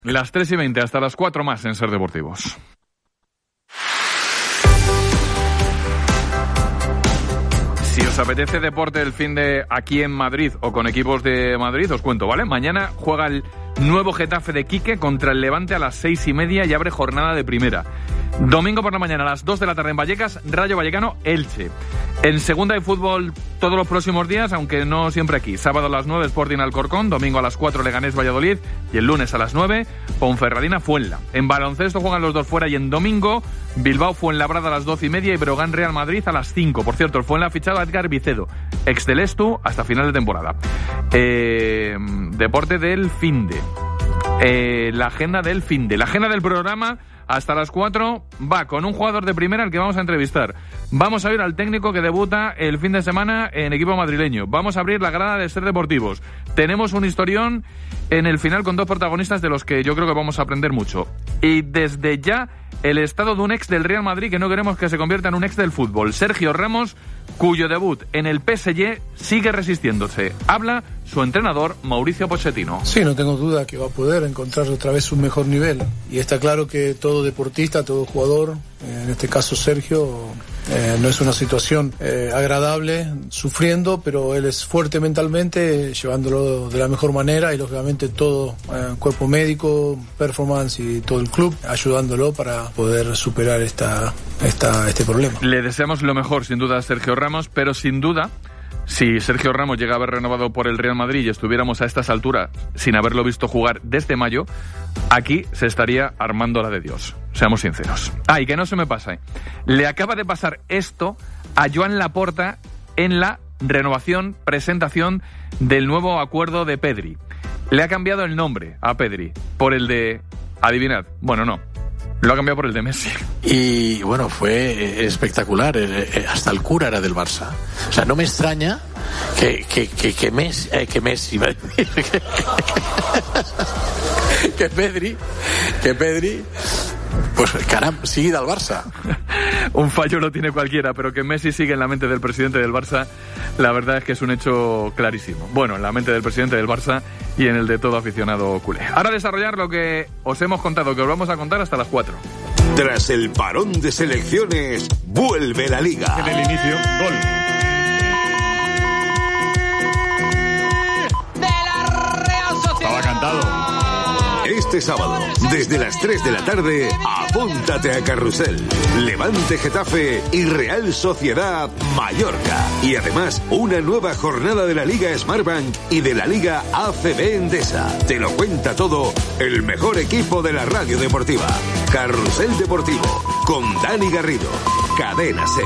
Las 3:20 hasta las 4 más en Ser Deportivos. Si os apetece deporte el fin de aquí en Madrid o con equipos de Madrid, os cuento, ¿vale? Mañana juega el nuevo Getafe de Quique contra el Levante a las 6:30 y abre jornada de primera. Domingo por la mañana a las 2 de la tarde en Vallecas, Rayo Vallecano, Elche. En segunda de fútbol todos los próximos días, aunque no siempre aquí. Sábado a las 9 Sporting Alcorcón, domingo a las 4 Leganés Valladolid y el lunes a las 9 Ponferradina Fuenla. En baloncesto juegan los dos fuera y en domingo Bilbao Fuenlabrada a las 12:30 y Breogán Real Madrid a las 5. Por cierto, el Fuenla ha fichado a Edgar Vicedo, ex del Estu, hasta final de temporada. Deporte del finde. La agenda del finde. La agenda del programa hasta las 4 va con un jugador de primera al que vamos a entrevistar. Vamos a oír al técnico que debuta el fin de semana en equipo madrileño. Vamos a abrir la grada de Ser Deportivos. Tenemos un historión en el final con dos protagonistas de los que yo creo que vamos a aprender mucho. Y desde ya, el estado de un ex del Real Madrid que no queremos que se convierta en un ex del fútbol. Sergio Ramos, cuyo debut en el PSG sigue resistiéndose. Habla su entrenador, Mauricio Pochettino. Sí, no tengo duda que va a poder encontrar otra vez un mejor nivel. Y está claro que todo deportista, todo jugador, en este caso Sergio, no es una situación agradable, sufriendo, pero él es fuerte mentalmente, llevándolo de la mejor manera y lógicamente todo cuerpo médico, performance y todo el club, ayudándolo para poder superar este problema. Le deseamos lo mejor, sin duda, a Sergio Ramos, pero sin duda, si Sergio Ramos llega a haber renovado por el Real Madrid y estuviéramos a estas alturas sin haberlo visto jugar desde mayo, aquí se estaría armando la de Dios. Seamos sinceros. Y que no se me pasa. Le acaba de pasar esto a Joan Laporta en la renovación, presentación del nuevo acuerdo de Pedri. Le ha cambiado el nombre a Pedri por el de... Adivinad. Bueno, no. Lo ha cambiado por el de Messi. Y bueno, fue espectacular. Hasta el cura era del Barça. O sea, no me extraña que Messi que Pedri pues caramba, sigue al Barça. Un fallo lo tiene cualquiera, pero que Messi sigue en la mente del presidente del Barça, la verdad es que es un hecho clarísimo. Bueno, en la mente del presidente del Barça y en el de todo aficionado culé. Ahora desarrollar lo que os hemos contado, que os vamos a contar hasta las 4. Tras el parón de selecciones, vuelve la Liga. En el inicio, gol. De la Real Sociedad. Estaba cantado. Este sábado, desde las 3 de la tarde, apúntate a Carrusel, Levante Getafe y Real Sociedad Mallorca. Y además, una nueva jornada de la Liga Smartbank y de la Liga ACB Endesa. Te lo cuenta todo el mejor equipo de la radio deportiva. Carrusel Deportivo, con Dani Garrido. Cadena SER.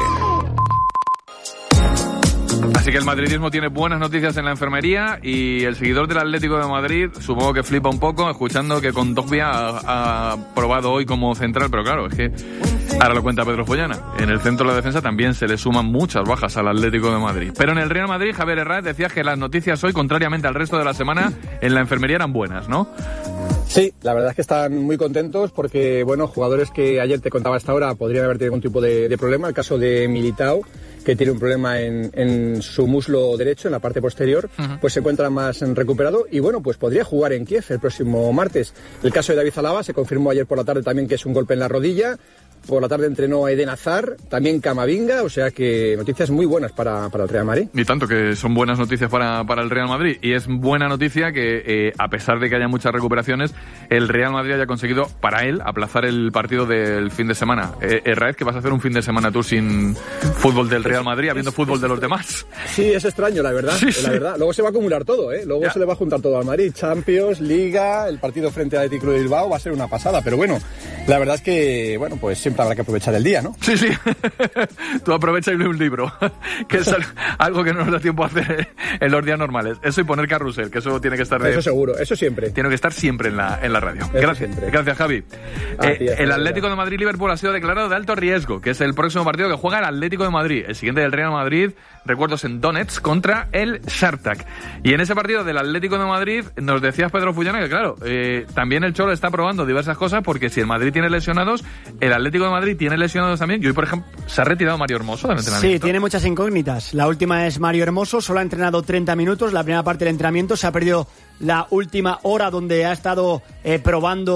Así que el madridismo tiene buenas noticias en la enfermería y el seguidor del Atlético de Madrid supongo que flipa un poco escuchando que Kondogbia ha probado hoy como central, pero claro, es que ahora lo cuenta Pedro Follana. En el centro de la defensa también se le suman muchas bajas al Atlético de Madrid. Pero en el Real Madrid, Javier Herráez decía que las noticias hoy, contrariamente al resto de la semana, en la enfermería eran buenas, ¿no? Sí, la verdad es que están muy contentos porque, bueno, jugadores que ayer te contaba hasta ahora podrían haber tenido algún tipo de problema. El caso de Militao, que tiene un problema en su muslo derecho, en la parte posterior, pues se encuentra más recuperado y bueno, pues podría jugar en Kiev el próximo martes. El caso de David Alaba se confirmó ayer por la tarde también que es un golpe en la rodilla. Por la tarde entrenó a Eden Hazard, también Camavinga, o sea que noticias muy buenas para el Real Madrid. Y tanto que son buenas noticias para el Real Madrid. Y es buena noticia que, a pesar de que haya muchas recuperaciones, el Real Madrid haya conseguido, para él, aplazar el partido del fin de semana. Herráez, ¿qué vas a hacer un fin de semana tú sin fútbol del Real Madrid, habiendo fútbol de los demás? Sí, es extraño, la verdad. Sí, sí. La verdad. Luego se va a acumular todo, ¿eh? Luego se le va a juntar todo al Madrid. Champions, Liga, el partido frente a Athletic Club de Bilbao va a ser una pasada. Pero bueno, la verdad es que, bueno, pues siempre habrá que aprovechar el día, ¿no? Sí, sí. Tú aprovecha y lee un libro, que es algo que no nos da tiempo a hacer en los días normales. Eso y poner carrusel, que eso tiene que estar... Eso seguro, eso siempre. Tiene que estar siempre en la radio. Gracias, Javi. El Atlético de Madrid-Liverpool ha sido declarado de alto riesgo, que es el próximo partido que juega el Atlético de Madrid. El siguiente del Real Madrid, recuerdos en Donetsk, contra el Shakhtar. Y en ese partido del Atlético de Madrid, nos decías, Pedro Fullana, que claro, también el Cholo está probando diversas cosas, porque si el Madrid tiene lesionados, el Atlético Atlético de Madrid tiene lesionados también. Y hoy, por ejemplo, se ha retirado Mario Hermoso del entrenamiento. Sí, tiene muchas incógnitas. La última es Mario Hermoso, solo ha entrenado 30 minutos. La primera parte del entrenamiento se ha perdido la última hora donde ha estado probando